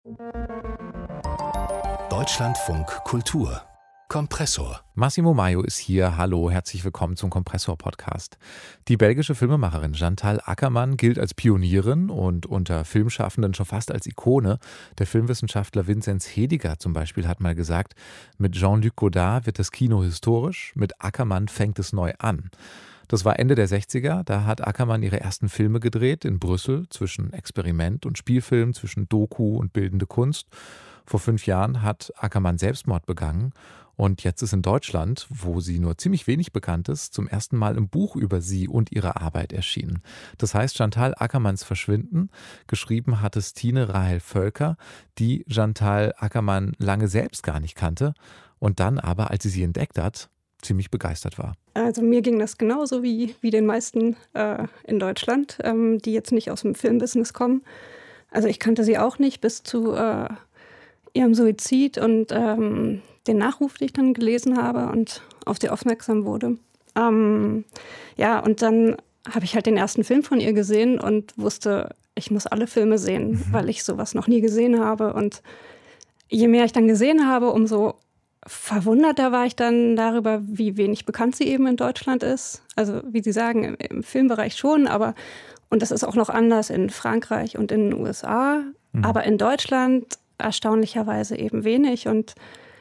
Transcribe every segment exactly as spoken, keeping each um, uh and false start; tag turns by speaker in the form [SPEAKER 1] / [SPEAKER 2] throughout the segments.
[SPEAKER 1] Deutschlandfunk Kultur Kompressor.
[SPEAKER 2] Massimo Maio ist hier. Hallo, herzlich willkommen zum Kompressor-Podcast. Die belgische Filmemacherin Chantal Akerman gilt als Pionierin und unter Filmschaffenden schon fast als Ikone. Der Filmwissenschaftler Vinzenz Hediger zum Beispiel hat mal gesagt, mit Jean-Luc Godard wird das Kino historisch, mit Akerman fängt es neu an. Das war Ende der sechziger, da hat Akerman ihre ersten Filme gedreht in Brüssel, zwischen Experiment und Spielfilm, zwischen Doku und bildende Kunst. Vor fünf Jahren hat Akerman Selbstmord begangen und jetzt ist in Deutschland, wo sie nur ziemlich wenig bekannt ist, zum ersten Mal ein Buch über sie und ihre Arbeit erschienen. Das heißt Chantal Akermans Verschwinden. Geschrieben hat es Tine Rahel Völker, die Chantal Akerman lange selbst gar nicht kannte und dann aber, als sie sie entdeckt hat, ziemlich begeistert war.
[SPEAKER 3] Also mir ging das genauso wie, wie den meisten äh, in Deutschland, ähm, die jetzt nicht aus dem Filmbusiness kommen. Also ich kannte sie auch nicht bis zu äh, ihrem Suizid und ähm, den Nachruf, den ich dann gelesen habe und auf sie aufmerksam wurde. Ähm, ja, und dann habe ich halt den ersten Film von ihr gesehen und wusste, ich muss alle Filme sehen, mhm. weil ich sowas noch nie gesehen habe. Und je mehr ich dann gesehen habe, umso verwunderter war ich dann darüber, wie wenig bekannt sie eben in Deutschland ist. Also wie Sie sagen, im, im Filmbereich schon, aber und das ist auch noch anders in Frankreich und in den U S A. Mhm. Aber in Deutschland erstaunlicherweise eben wenig. Und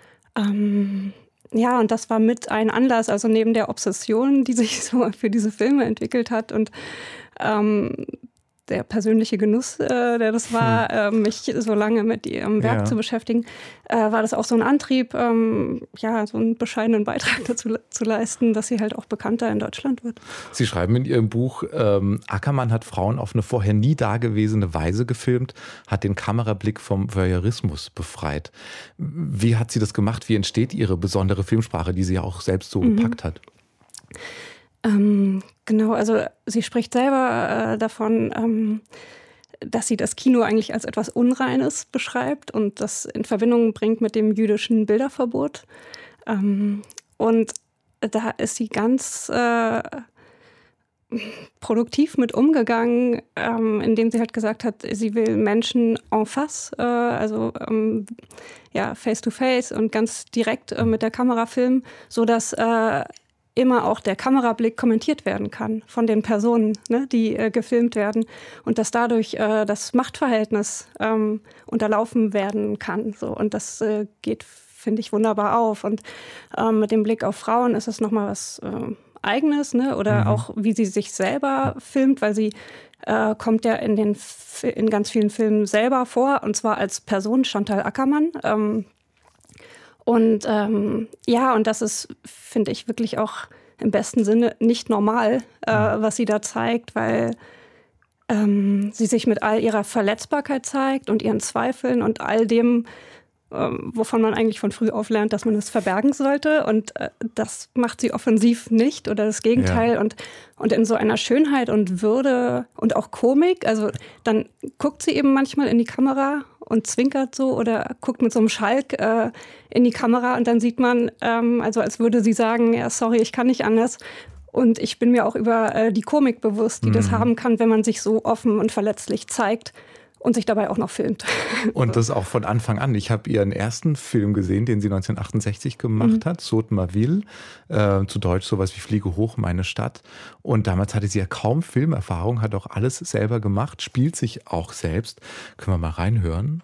[SPEAKER 3] ähm, ja, und das war mit ein Anlass, also neben der Obsession, die sich so für diese Filme entwickelt hat und ähm, der persönliche Genuss, äh, der das war, äh, mich so lange mit ihrem Werk ja. zu beschäftigen, äh, war das auch so ein Antrieb, ähm, ja, so einen bescheidenen Beitrag dazu zu leisten, dass sie halt auch bekannter in Deutschland wird.
[SPEAKER 2] Sie schreiben in Ihrem Buch, ähm, Akerman hat Frauen auf eine vorher nie dagewesene Weise gefilmt, hat den Kamerablick vom Voyeurismus befreit. Wie hat sie das gemacht? Wie entsteht Ihre besondere Filmsprache, die sie ja auch selbst so mhm. gepackt hat?
[SPEAKER 3] Ähm, genau, also sie spricht selber äh, davon, ähm, dass sie das Kino eigentlich als etwas Unreines beschreibt und das in Verbindung bringt mit dem jüdischen Bilderverbot. Ähm, und da ist sie ganz äh, produktiv mit umgegangen, ähm, indem sie halt gesagt hat, sie will Menschen en face, äh, also ähm, ja, face to face und ganz direkt äh, mit der Kamera filmen, sodass äh, immer auch der Kamerablick kommentiert werden kann von den Personen, ne, die äh, gefilmt werden und dass dadurch äh, das Machtverhältnis ähm, unterlaufen werden kann. So. Und das äh, geht, finde ich, wunderbar auf. Und ähm, mit dem Blick auf Frauen ist es nochmal was äh, Eigenes, ne? Oder mhm. auch, wie sie sich selber filmt, weil sie äh, kommt ja in, den, in ganz vielen Filmen selber vor, und zwar als Person Chantal Akerman. Ähm, Und ähm, ja, und das ist, finde ich, wirklich auch im besten Sinne nicht normal, äh, was sie da zeigt, weil ähm, sie sich mit all ihrer Verletzbarkeit zeigt und ihren Zweifeln und all dem, ähm, wovon man eigentlich von früh auf lernt, dass man es verbergen sollte. Und äh, das macht sie offensiv nicht oder das Gegenteil. Ja. Und, und in so einer Schönheit und Würde und auch Komik, also dann guckt sie eben manchmal in die Kamera und zwinkert so oder guckt mit so einem Schalk äh, in die Kamera und dann sieht man, ähm, also als würde sie sagen, ja, sorry, ich kann nicht anders. Und ich bin mir auch über äh, die Komik bewusst, die mhm. das haben kann, wenn man sich so offen und verletzlich zeigt und sich dabei auch noch filmt.
[SPEAKER 2] Und das auch von Anfang an. Ich habe ihren ersten Film gesehen, den sie neunzehnhundertachtundsechzig gemacht mhm. hat, Saute ma ville, äh, zu Deutsch sowas wie Fliege hoch, meine Stadt. Und damals hatte sie ja kaum Filmerfahrung, hat auch alles selber gemacht, spielt sich auch selbst. Können wir mal reinhören?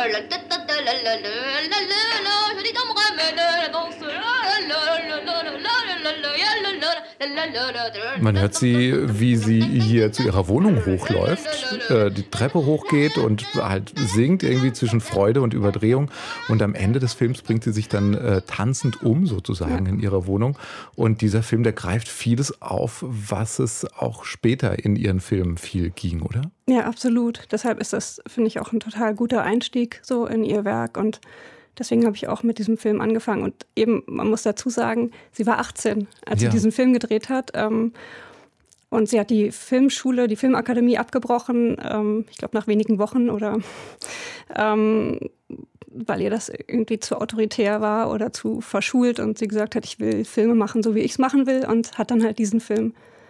[SPEAKER 2] Man hört sie, wie sie hier zu ihrer Wohnung hochläuft, äh, die Treppe hochgeht und halt singt irgendwie zwischen Freude und Überdrehung. Und am Ende des Films bringt sie sich dann äh, tanzend um, sozusagen, in ihrer Wohnung. Und dieser Film, der greift vieles auf, was es auch später in ihren Filmen viel ging, oder?
[SPEAKER 3] Ja, absolut. Deshalb ist das, finde ich, auch ein total guter Einstieg so in ihr Werk. Und deswegen habe ich auch mit diesem Film angefangen. Und eben, man muss dazu sagen, sie war achtzehn, als ja. sie diesen Film gedreht hat. Ähm, und sie hat die Filmschule, die Filmakademie abgebrochen, ähm, ich glaube nach wenigen Wochen oder ähm, weil ihr das irgendwie zu autoritär war oder zu verschult und sie gesagt hat, ich will Filme machen, so wie ich es machen will, und hat dann halt diesen Film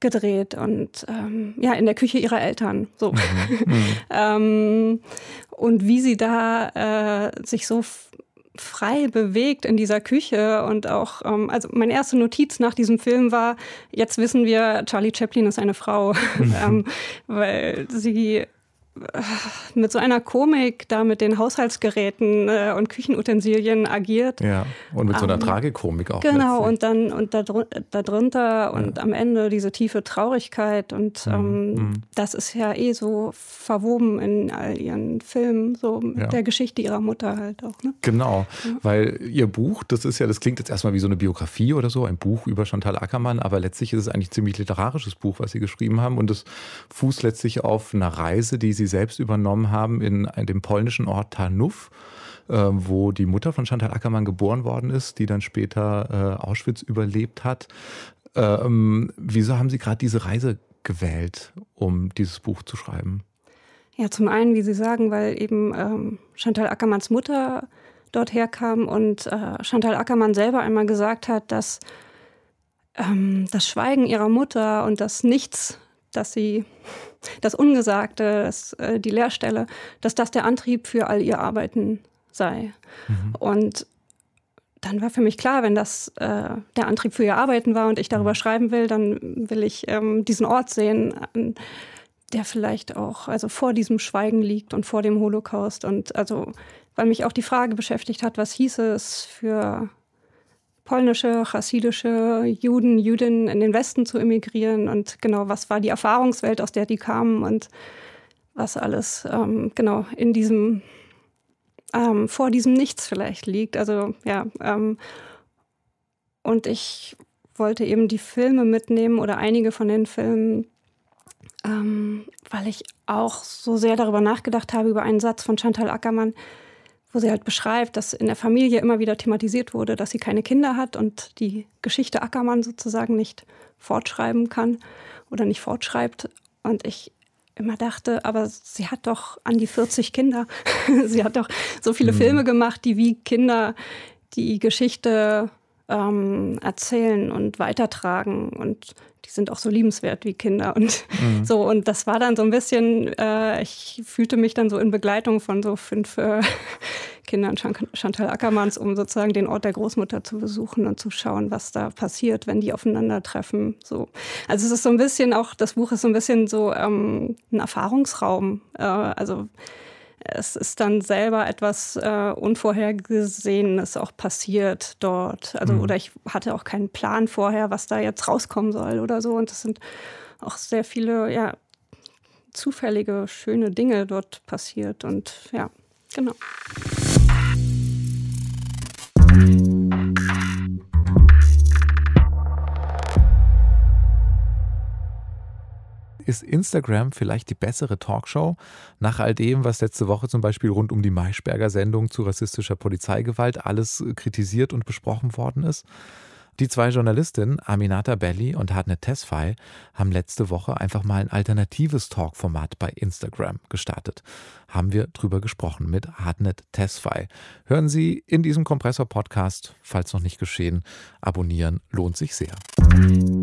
[SPEAKER 3] gedreht und ähm, ja, in der Küche ihrer Eltern. So.
[SPEAKER 2] Mhm.
[SPEAKER 3] ähm, und wie sie da äh, sich so f- frei bewegt in dieser Küche und auch, ähm, also meine erste Notiz nach diesem Film war, jetzt wissen wir, Charlie Chaplin ist eine Frau, ähm, weil sie mit so einer Komik da mit den Haushaltsgeräten äh, und Küchenutensilien agiert.
[SPEAKER 2] Ja, und mit so einer
[SPEAKER 3] ähm,
[SPEAKER 2] Tragikomik auch.
[SPEAKER 3] Genau,
[SPEAKER 2] letztlich.
[SPEAKER 3] und dann und da, drun- da drunter und
[SPEAKER 2] Ja.
[SPEAKER 3] am Ende diese tiefe Traurigkeit und ähm,
[SPEAKER 2] Mhm.
[SPEAKER 3] das ist ja eh so verwoben in all ihren Filmen, so mit
[SPEAKER 2] Ja.
[SPEAKER 3] der Geschichte ihrer Mutter halt auch. Ne?
[SPEAKER 2] Genau, weil ihr Buch, das ist ja, das klingt jetzt erstmal wie so eine Biografie oder so, ein Buch über Chantal Akermann, aber letztlich ist es eigentlich ein ziemlich literarisches Buch, was sie geschrieben haben und es fußt letztlich auf einer Reise, die sie selbst übernommen haben in, in dem polnischen Ort Tarnów, äh, wo die Mutter von Chantal Akermann geboren worden ist, die dann später äh, Auschwitz überlebt hat. Ähm, wieso haben Sie gerade diese Reise gewählt, um dieses Buch zu schreiben?
[SPEAKER 3] Ja, zum einen, wie Sie sagen, weil eben ähm, Chantal Akermanns Mutter dort herkam und äh, Chantal Akermann selber einmal gesagt hat, dass ähm, das Schweigen ihrer Mutter und das Nichts, dass sie, das Ungesagte, das, äh, die Leerstelle, dass das der Antrieb für all ihr Arbeiten sei.
[SPEAKER 2] Mhm.
[SPEAKER 3] Und dann war für mich klar, wenn das äh, der Antrieb für ihr Arbeiten war und ich darüber schreiben will, dann will ich ähm, diesen Ort sehen, an, der vielleicht auch also vor diesem Schweigen liegt und vor dem Holocaust. Und also, weil mich auch die Frage beschäftigt hat, was hieße es für polnische, chassidische Juden, Jüdinnen in den Westen zu emigrieren und genau, was war die Erfahrungswelt, aus der die kamen und was alles ähm, genau in diesem, ähm, vor diesem Nichts vielleicht liegt. Also ja, ähm, und ich wollte eben die Filme mitnehmen oder einige von den Filmen, ähm, weil ich auch so sehr darüber nachgedacht habe, über einen Satz von Chantal Akermann, wo sie halt beschreibt, dass in der Familie immer wieder thematisiert wurde, dass sie keine Kinder hat und die Geschichte Ackermann sozusagen nicht fortschreiben kann oder nicht fortschreibt. Und ich immer dachte, aber sie hat doch an die vierzig Kinder. Sie hat doch so viele mhm. Filme gemacht, die wie Kinder die Geschichte ähm, erzählen und weitertragen. Und die sind auch so liebenswert wie Kinder. Und mhm. so, und das war dann so ein bisschen, äh, ich fühlte mich dann so in Begleitung von so fünf äh, Kindern Chantal Akermanns, um sozusagen den Ort der Großmutter zu besuchen und zu schauen, was da passiert, wenn die aufeinandertreffen. So. Also es ist so ein bisschen auch, das Buch ist so ein bisschen so ähm, ein Erfahrungsraum. Äh, also es ist dann selber etwas äh, Unvorhergesehenes auch passiert dort. Also, mhm. oder ich hatte auch keinen Plan vorher, was da jetzt rauskommen soll oder so. Und es sind auch sehr viele, ja, zufällige, schöne Dinge dort passiert. Und ja, genau.
[SPEAKER 2] Ist Instagram vielleicht die bessere Talkshow? Nach all dem, was letzte Woche zum Beispiel rund um die Maischberger-Sendung zu rassistischer Polizeigewalt alles kritisiert und besprochen worden ist? Die zwei Journalistinnen, Aminata Belli und Hartnett Tesfaye, haben letzte Woche einfach mal ein alternatives Talkformat bei Instagram gestartet. Haben wir drüber gesprochen mit Hartnett Tesfaye. Hören Sie in diesem Kompressor-Podcast, falls noch nicht geschehen, abonnieren, lohnt sich sehr.